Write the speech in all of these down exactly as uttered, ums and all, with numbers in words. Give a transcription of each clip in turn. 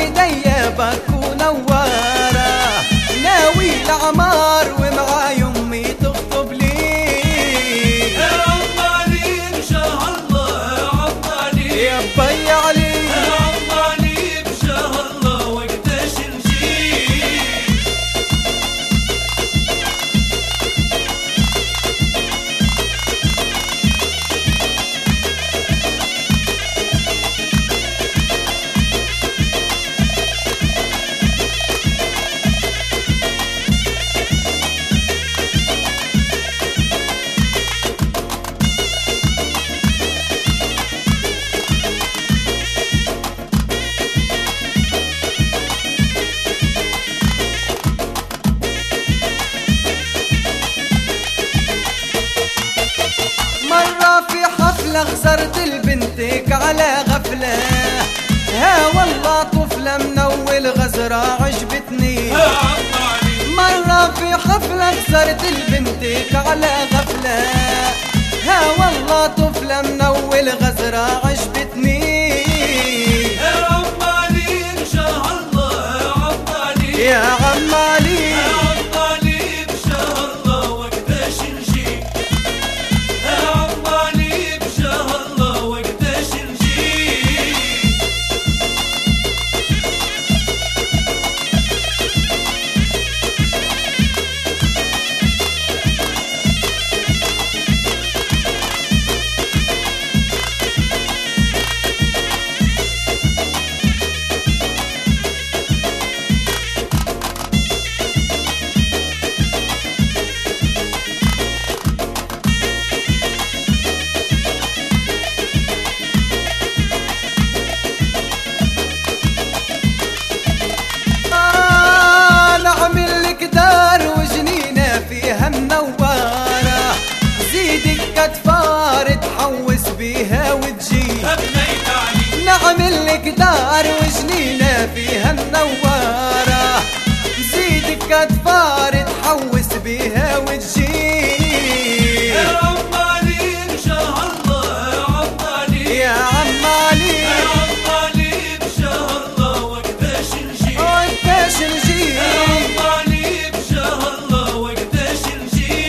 ايديا بكون نوارة، ناوي العمار ومع يمي تخطب لي. عمالي ان شاء الله عمالي يا بي علي عمالي ان شاء الله وقتاش نجي. خسرت لبنتك على غفلة، ها والله طفلة من أول غزرة عجبتني. مرة في حفلة خسرت لبنتك على غفلة، ها والله طفلة من أول غزرة عجبتني. عمالي ان شاء الله عمالي يا عمالي عمالي ان شاء الله وقتاش نجي. عمالي ان شاء الله وقتاش نجي. بيها وتجي، نعمل لك دار وجنينة فيها منورة، زيدك أدفار تحوس بيها وتجي. عمالي ان شاء الله عمالي يا عمالي عمالي ان شاء الله وقتاش نجي. وقتاش نجي عمالي ان شاء الله وقتاش نجي.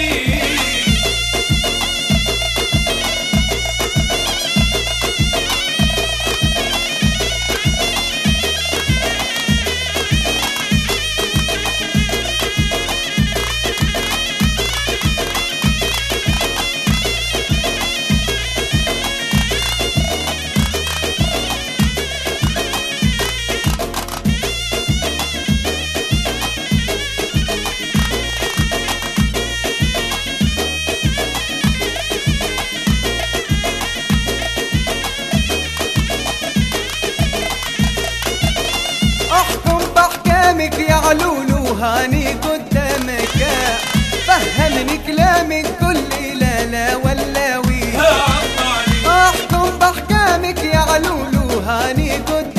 يا علولو هاني قدامك، فهمني كلامك كل لا لا ولاوي. احكم باحكامك يا علولو هاني قدامك.